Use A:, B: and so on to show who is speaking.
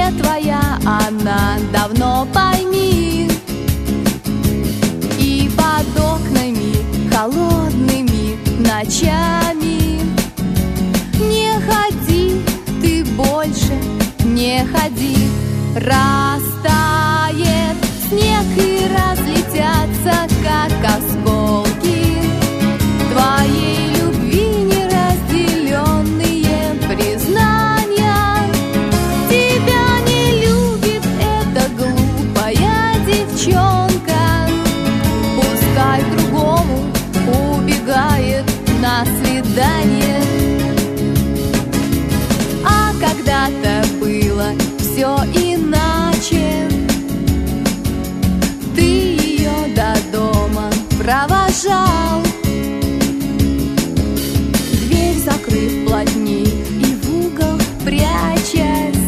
A: не твоя она, давно пойми. И под окнами холодными ночами не ходи ты больше, не ходи. Растает снег и разлетятся, как осколки, твоей любви неразделенные признания. Тебя не любит эта глупая девчонка, пускай к другому убегает на свидание. А когда-то было все иначе, ты ее до дома провожал, дверь закрыв плотней и в угол прячась.